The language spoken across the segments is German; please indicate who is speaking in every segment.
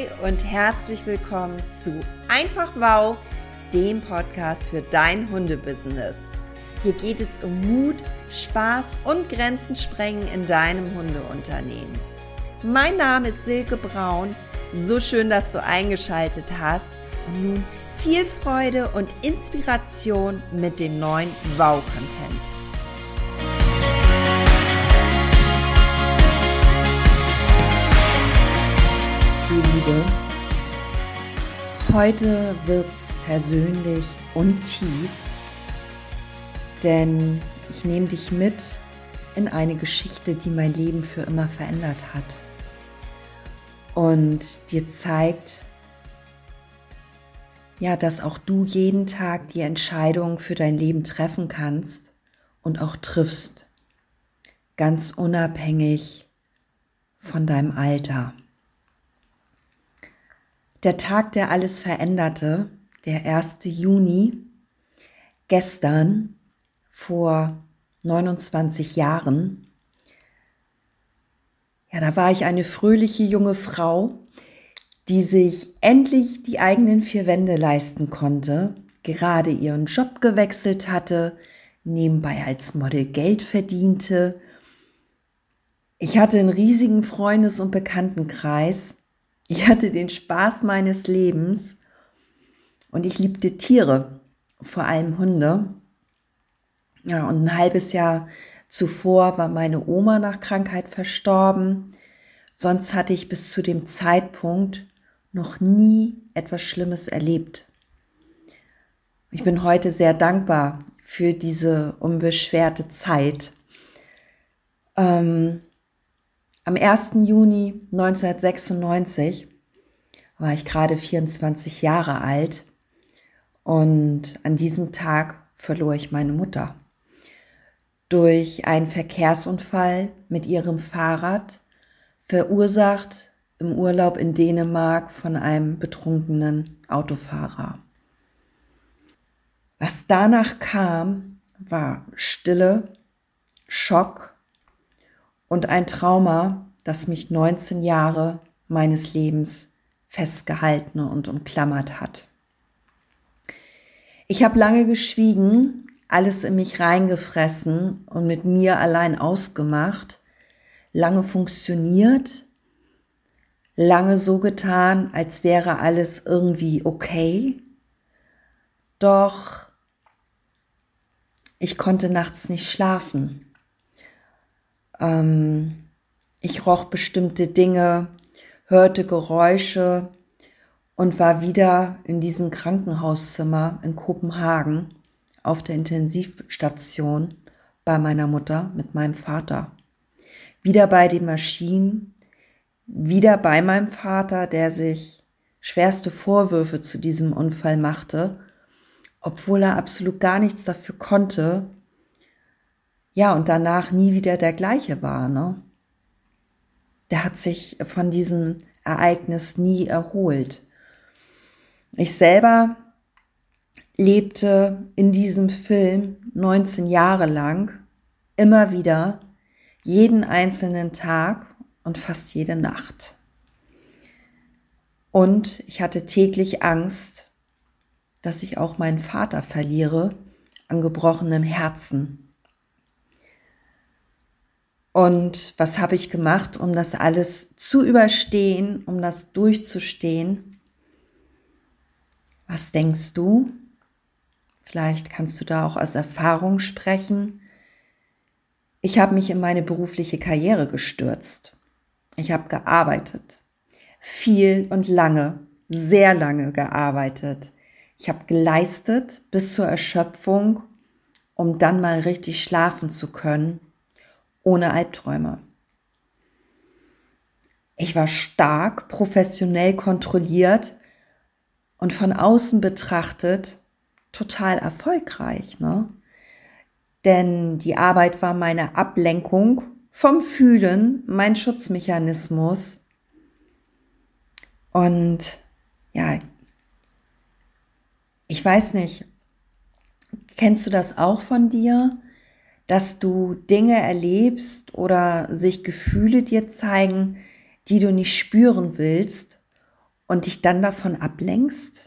Speaker 1: Hi und herzlich willkommen zu Einfach Wow, dem Podcast für dein Hundebusiness. Hier geht es um Mut, Spaß und Grenzen sprengen in deinem Hundeunternehmen. Mein Name ist Silke Braun. So schön, dass du eingeschaltet hast. Und nun viel Freude und Inspiration mit dem neuen Wow-Content. Liebe, heute wird's persönlich und tief, denn ich nehme dich mit in eine Geschichte, die mein Leben für immer verändert hat und dir zeigt, ja, dass auch du jeden Tag die Entscheidung für dein Leben treffen kannst und auch triffst, ganz unabhängig von deinem Alter. Der Tag, der alles veränderte, der 1. Juni, gestern, vor 29 Jahren, ja, da war ich eine fröhliche junge Frau, die sich endlich die eigenen 4 Wände leisten konnte, gerade ihren Job gewechselt hatte, nebenbei als Model Geld verdiente. Ich hatte einen riesigen Freundes- und Bekanntenkreis. Ich hatte den Spaß meines Lebens und ich liebte Tiere, vor allem Hunde. Ja, und ein halbes Jahr zuvor war meine Oma nach Krankheit verstorben. Sonst hatte ich bis zu dem Zeitpunkt noch nie etwas Schlimmes erlebt. Ich bin heute sehr dankbar für diese unbeschwerte Zeit. Am 1. Juni 1996 war ich gerade 24 Jahre alt und an diesem Tag verlor ich meine Mutter. Durch einen Verkehrsunfall mit ihrem Fahrrad, verursacht im Urlaub in Dänemark von einem betrunkenen Autofahrer. Was danach kam, war Stille, Schock und ein Trauma, das mich 19 Jahre meines Lebens festgehalten und umklammert hat. Ich habe lange geschwiegen, alles in mich reingefressen und mit mir allein ausgemacht, lange funktioniert, lange so getan, als wäre alles irgendwie okay. Doch ich konnte nachts nicht schlafen. Ich roch bestimmte Dinge, hörte Geräusche und war wieder in diesem Krankenhauszimmer in Kopenhagen auf der Intensivstation bei meiner Mutter mit meinem Vater. Wieder bei den Maschinen, wieder bei meinem Vater, der sich schwerste Vorwürfe zu diesem Unfall machte, obwohl er absolut gar nichts dafür konnte. Ja, und danach nie wieder der gleiche war, ne? Der hat sich von diesem Ereignis nie erholt. Ich selber lebte in diesem Film 19 Jahre lang, immer wieder, jeden einzelnen Tag und fast jede Nacht. Und ich hatte täglich Angst, dass ich auch meinen Vater verliere an gebrochenem Herzen. Und was habe ich gemacht, um das alles zu überstehen, um das durchzustehen? Was denkst du? Vielleicht kannst du da auch aus Erfahrung sprechen. Ich habe mich in meine berufliche Karriere gestürzt. Ich habe gearbeitet. Viel und lange, sehr lange gearbeitet. Ich habe geleistet bis zur Erschöpfung, um dann mal richtig schlafen zu können. Ohne Albträume. Ich war stark, professionell kontrolliert und von außen betrachtet total erfolgreich, ne? Denn die Arbeit war meine Ablenkung vom Fühlen, mein Schutzmechanismus. Und ja, ich weiß nicht, kennst du das auch von dir? Dass du Dinge erlebst oder sich Gefühle dir zeigen, die du nicht spüren willst und dich dann davon ablenkst?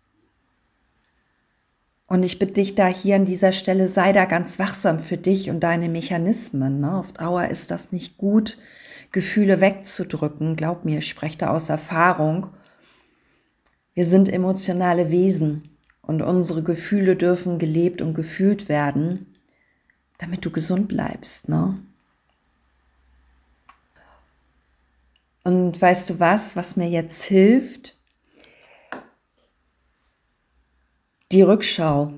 Speaker 1: Und ich bitte dich da hier an dieser Stelle, sei da ganz wachsam für dich und deine Mechanismen. Ne? Auf Dauer ist das nicht gut, Gefühle wegzudrücken. Glaub mir, ich spreche da aus Erfahrung. Wir sind emotionale Wesen und unsere Gefühle dürfen gelebt und gefühlt werden, damit du gesund bleibst. Ne? Und weißt du was mir jetzt hilft? Die Rückschau.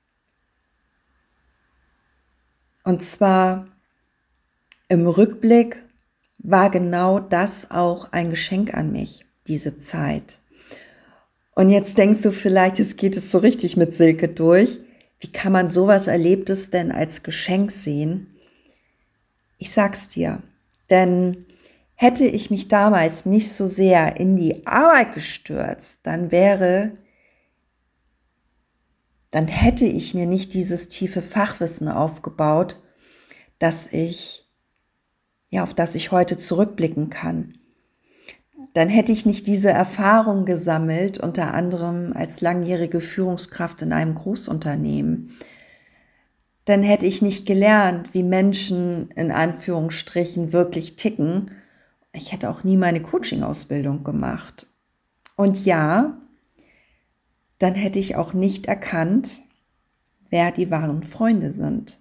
Speaker 1: Und zwar im Rückblick war genau das auch ein Geschenk an mich, diese Zeit. Und jetzt denkst du vielleicht, jetzt geht es so richtig mit Silke durch. Wie kann man sowas Erlebtes denn als Geschenk sehen? Ich sag's dir, denn hätte ich mich damals nicht so sehr in die Arbeit gestürzt, dann hätte ich mir nicht dieses tiefe Fachwissen aufgebaut, auf das ich heute zurückblicken kann. Dann hätte ich nicht diese Erfahrung gesammelt, unter anderem als langjährige Führungskraft in einem Großunternehmen. Dann hätte ich nicht gelernt, wie Menschen in Anführungsstrichen wirklich ticken. Ich hätte auch nie meine Coaching-Ausbildung gemacht. Und ja, dann hätte ich auch nicht erkannt, wer die wahren Freunde sind.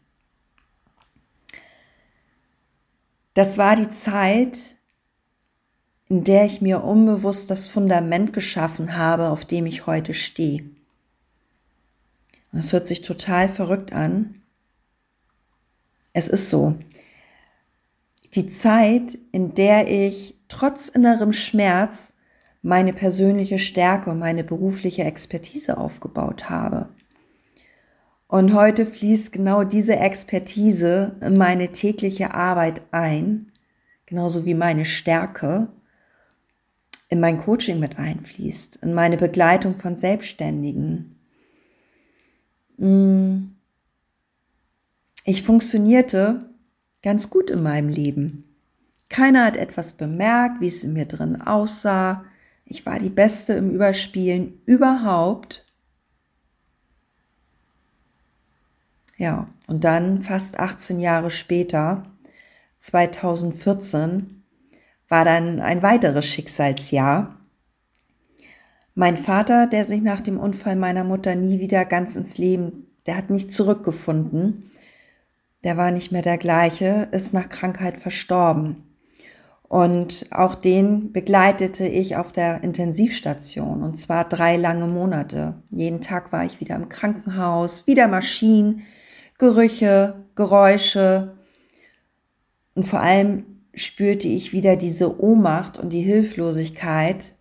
Speaker 1: Das war die Zeit, in der ich mir unbewusst das Fundament geschaffen habe, auf dem ich heute stehe. Und es hört sich total verrückt an. Es ist so. Die Zeit, in der ich trotz innerem Schmerz meine persönliche Stärke und meine berufliche Expertise aufgebaut habe. Und heute fließt genau diese Expertise in meine tägliche Arbeit ein, genauso wie meine Stärke in mein Coaching mit einfließt, in meine Begleitung von Selbstständigen. Ich funktionierte ganz gut in meinem Leben. Keiner hat etwas bemerkt, wie es in mir drin aussah. Ich war die Beste im Überspielen überhaupt. Ja, und dann fast 18 Jahre später, 2014, war dann ein weiteres Schicksalsjahr. Mein Vater, der sich nach dem Unfall meiner Mutter nie wieder ganz ins Leben, der hat nicht zurückgefunden. Der war nicht mehr der gleiche, ist nach Krankheit verstorben. Und auch den begleitete ich auf der Intensivstation, und zwar 3 lange Monate. Jeden Tag war ich wieder im Krankenhaus, wieder Maschinen, Gerüche, Geräusche. Und vor allem spürte ich wieder diese Ohnmacht und die Hilflosigkeit.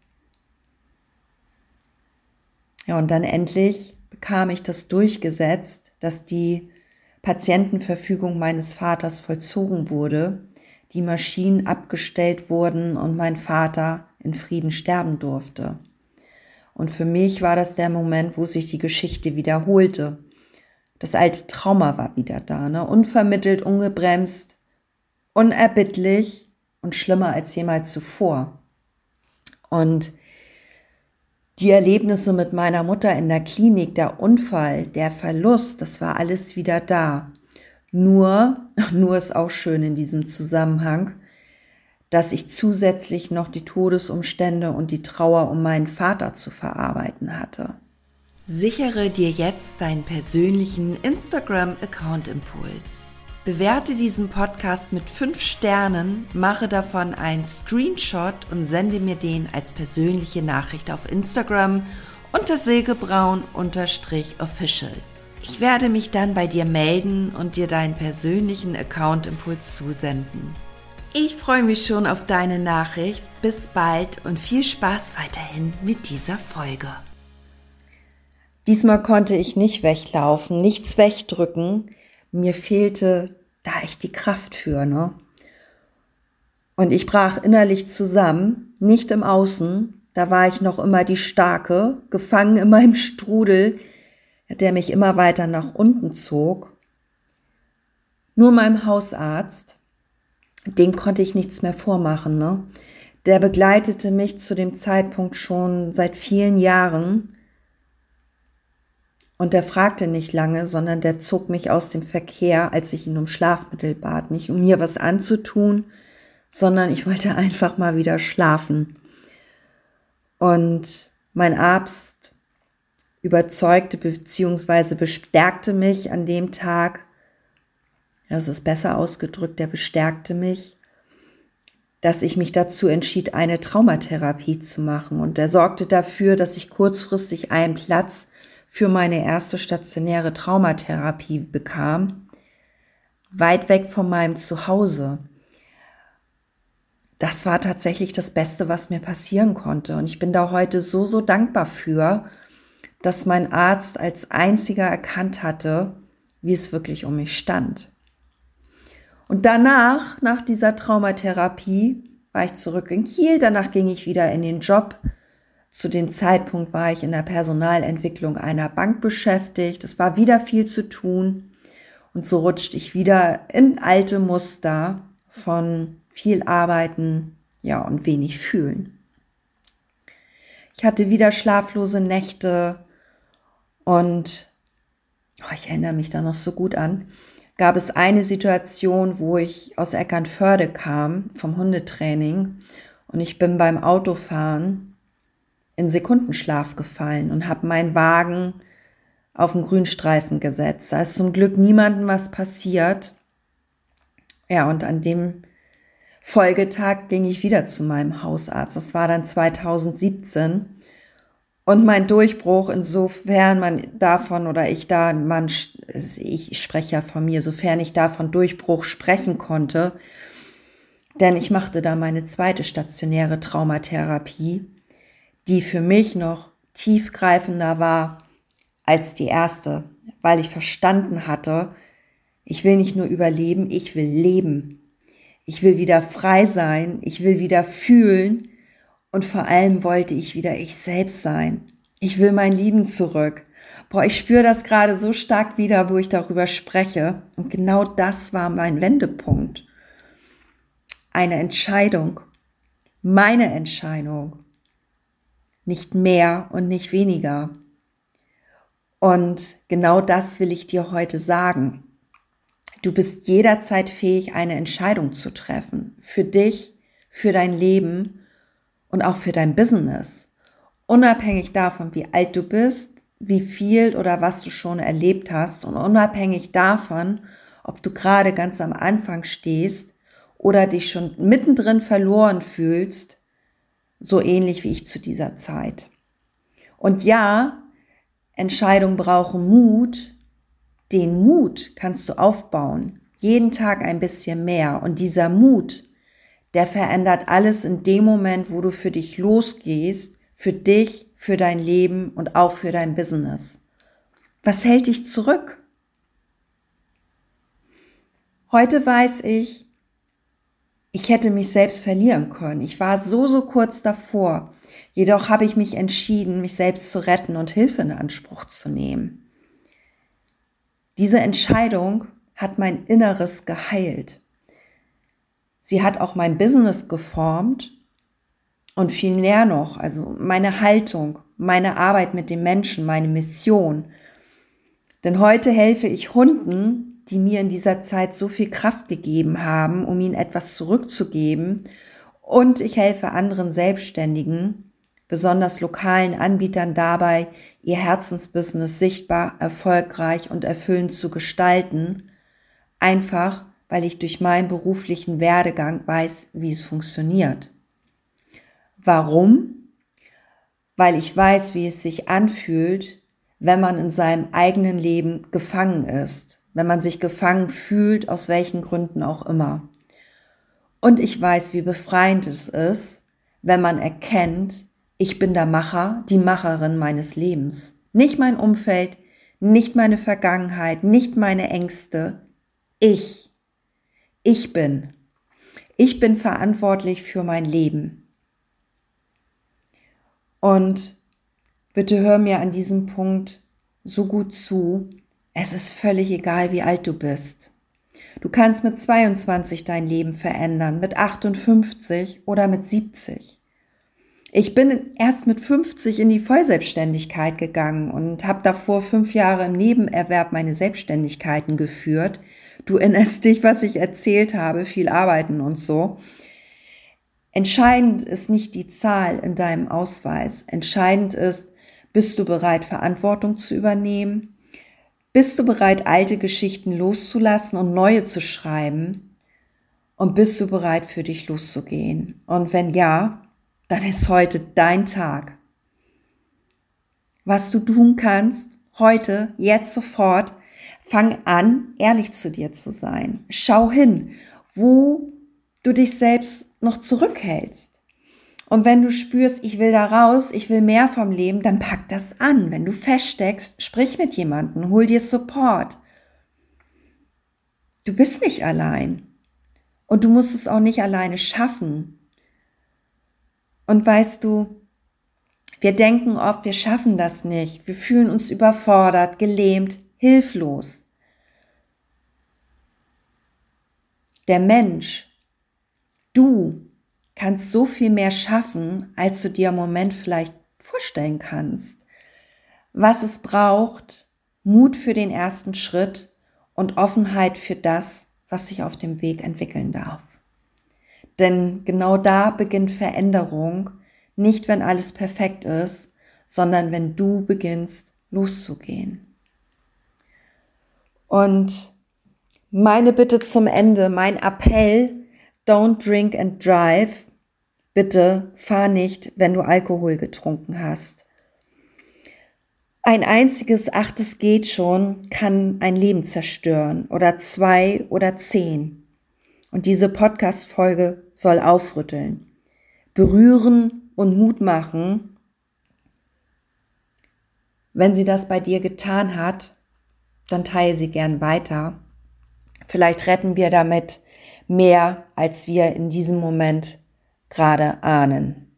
Speaker 1: Ja, und dann endlich bekam ich das durchgesetzt, dass die Patientenverfügung meines Vaters vollzogen wurde, die Maschinen abgestellt wurden und mein Vater in Frieden sterben durfte. Und für mich war das der Moment, wo sich die Geschichte wiederholte. Das alte Trauma war wieder da, unvermittelt, ungebremst, unerbittlich und schlimmer als jemals zuvor. Und die Erlebnisse mit meiner Mutter in der Klinik, der Unfall, der Verlust, das war alles wieder da. Nur ist auch schön in diesem Zusammenhang, dass ich zusätzlich noch die Todesumstände und die Trauer um meinen Vater zu verarbeiten hatte. Sichere dir jetzt deinen persönlichen Instagram-Account-Impuls. Bewerte diesen Podcast mit 5 Sternen, mache davon einen Screenshot und sende mir den als persönliche Nachricht auf Instagram unter silkebraun_official. Ich werde mich dann bei dir melden und dir deinen persönlichen Account-Impuls zusenden. Ich freue mich schon auf deine Nachricht. Bis bald und viel Spaß weiterhin mit dieser Folge. Diesmal konnte ich nicht weglaufen, nichts wegdrücken. Mir fehlte da echt die Kraft für, Und ich brach innerlich zusammen, nicht im Außen. Da war ich noch immer die Starke, gefangen in meinem Strudel, der mich immer weiter nach unten zog. Nur meinem Hausarzt, dem konnte ich nichts mehr vormachen, der begleitete mich zu dem Zeitpunkt schon seit vielen Jahren. Und der fragte nicht lange, sondern der zog mich aus dem Verkehr, als ich ihn um Schlafmittel bat. Nicht um mir was anzutun, sondern ich wollte einfach mal wieder schlafen. Und mein Arzt überzeugte bzw. bestärkte mich an dem Tag, das ist besser ausgedrückt, der bestärkte mich, dass ich mich dazu entschied, eine Traumatherapie zu machen. Und er sorgte dafür, dass ich kurzfristig einen Platz für meine erste stationäre Traumatherapie bekam, weit weg von meinem Zuhause. Das war tatsächlich das Beste, was mir passieren konnte. Und ich bin da heute so dankbar für, dass mein Arzt als einziger erkannt hatte, wie es wirklich um mich stand. Und danach, nach dieser Traumatherapie, war ich zurück in Kiel. Danach ging ich wieder in den Job. Zu dem Zeitpunkt war ich in der Personalentwicklung einer Bank beschäftigt. Es war wieder viel zu tun. Und so rutschte ich wieder in alte Muster von viel Arbeiten, ja, und wenig Fühlen. Ich hatte wieder schlaflose Nächte und ich erinnere mich da noch so gut an. Gab es eine Situation, wo ich aus Eckernförde kam, vom Hundetraining, und ich bin beim Autofahren in Sekundenschlaf gefallen und habe meinen Wagen auf den Grünstreifen gesetzt. Da ist zum Glück niemandem was passiert. Ja, und an dem Folgetag ging ich wieder zu meinem Hausarzt. Das war dann 2017. Und mein Durchbruch, insofern man davon oder ich spreche ja von mir, sofern ich davon Durchbruch sprechen konnte, denn ich machte da meine zweite stationäre Traumatherapie, die für mich noch tiefgreifender war als die erste, weil ich verstanden hatte, ich will nicht nur überleben, ich will leben. Ich will wieder frei sein, ich will wieder fühlen und vor allem wollte ich wieder ich selbst sein. Ich will mein Leben zurück. Ich spüre das gerade so stark wieder, wo ich darüber spreche. Und genau das war mein Wendepunkt. Eine Entscheidung, meine Entscheidung. Nicht mehr und nicht weniger. Und genau das will ich dir heute sagen. Du bist jederzeit fähig, eine Entscheidung zu treffen. Für dich, für dein Leben und auch für dein Business. Unabhängig davon, wie alt du bist, wie viel oder was du schon erlebt hast und unabhängig davon, ob du gerade ganz am Anfang stehst oder dich schon mittendrin verloren fühlst, so ähnlich wie ich zu dieser Zeit. Und ja, Entscheidungen brauchen Mut. Den Mut kannst du aufbauen, jeden Tag ein bisschen mehr. Und dieser Mut, der verändert alles in dem Moment, wo du für dich losgehst, für dich, für dein Leben und auch für dein Business. Was hält dich zurück? Heute weiß ich, ich hätte mich selbst verlieren können. Ich war so kurz davor. Jedoch habe ich mich entschieden, mich selbst zu retten und Hilfe in Anspruch zu nehmen. Diese Entscheidung hat mein Inneres geheilt. Sie hat auch mein Business geformt und viel mehr noch, also meine Haltung, meine Arbeit mit den Menschen, meine Mission. Denn heute helfe ich Hunden, die mir in dieser Zeit so viel Kraft gegeben haben, um ihnen etwas zurückzugeben. Und ich helfe anderen Selbstständigen, besonders lokalen Anbietern dabei, ihr Herzensbusiness sichtbar, erfolgreich und erfüllend zu gestalten. Einfach, weil ich durch meinen beruflichen Werdegang weiß, wie es funktioniert. Warum? Weil ich weiß, wie es sich anfühlt, wenn man in seinem eigenen Leben gefangen ist. Wenn man sich gefangen fühlt, aus welchen Gründen auch immer. Und ich weiß, wie befreiend es ist, wenn man erkennt, ich bin der Macher, die Macherin meines Lebens. Nicht mein Umfeld, nicht meine Vergangenheit, nicht meine Ängste. Ich bin. Ich bin verantwortlich für mein Leben. Und bitte hör mir an diesem Punkt so gut zu. Es ist völlig egal, wie alt du bist. Du kannst mit 22 dein Leben verändern, mit 58 oder mit 70. Ich bin erst mit 50 in die Vollselbstständigkeit gegangen und habe davor 5 Jahre im Nebenerwerb meine Selbstständigkeiten geführt. Du erinnerst dich, was ich erzählt habe, viel arbeiten und so. Entscheidend ist nicht die Zahl in deinem Ausweis. Entscheidend ist, bist du bereit, Verantwortung zu übernehmen? Bist du bereit, alte Geschichten loszulassen und neue zu schreiben? Und bist du bereit, für dich loszugehen? Und wenn ja, dann ist heute dein Tag. Was du tun kannst, heute, jetzt sofort, fang an, ehrlich zu dir zu sein. Schau hin, wo du dich selbst noch zurückhältst. Und wenn du spürst, ich will da raus, ich will mehr vom Leben, dann pack das an. Wenn du feststeckst, sprich mit jemandem, hol dir Support. Du bist nicht allein. Und du musst es auch nicht alleine schaffen. Und weißt du, wir denken oft, wir schaffen das nicht. Wir fühlen uns überfordert, gelähmt, hilflos. Der Mensch, du kannst so viel mehr schaffen, als du dir im Moment vielleicht vorstellen kannst. Was es braucht, Mut für den ersten Schritt und Offenheit für das, was sich auf dem Weg entwickeln darf. Denn genau da beginnt Veränderung, nicht wenn alles perfekt ist, sondern wenn du beginnst loszugehen. Und meine Bitte zum Ende, mein Appell, don't drink and drive. Bitte fahr nicht, wenn du Alkohol getrunken hast. Ein einziges, es geht schon, kann ein Leben zerstören oder 2 oder 10. Und diese Podcast-Folge soll aufrütteln, berühren und Mut machen. Wenn sie das bei dir getan hat, dann teile sie gern weiter. Vielleicht retten wir damit mehr, als wir in diesem Moment gerade ahnen.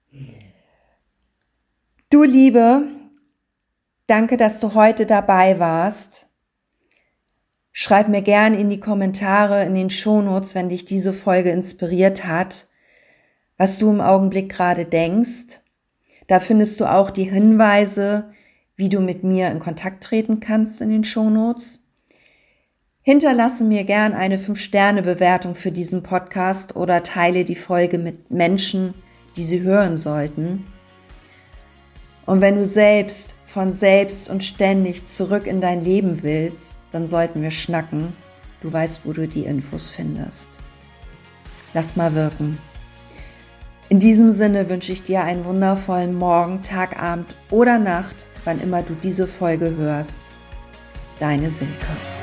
Speaker 1: Du Liebe, danke, dass du heute dabei warst. Schreib mir gern in die Kommentare, in den Shownotes, wenn dich diese Folge inspiriert hat, was du im Augenblick gerade denkst. Da findest du auch die Hinweise, wie du mit mir in Kontakt treten kannst in den Shownotes. Hinterlasse mir gern eine 5-Sterne-Bewertung für diesen Podcast oder teile die Folge mit Menschen, die sie hören sollten. Und wenn du selbst von selbst und ständig zurück in dein Leben willst, dann sollten wir schnacken. Du weißt, wo du die Infos findest. Lass mal wirken. In diesem Sinne wünsche ich dir einen wundervollen Morgen, Tag, Abend oder Nacht, wann immer du diese Folge hörst. Deine Silke.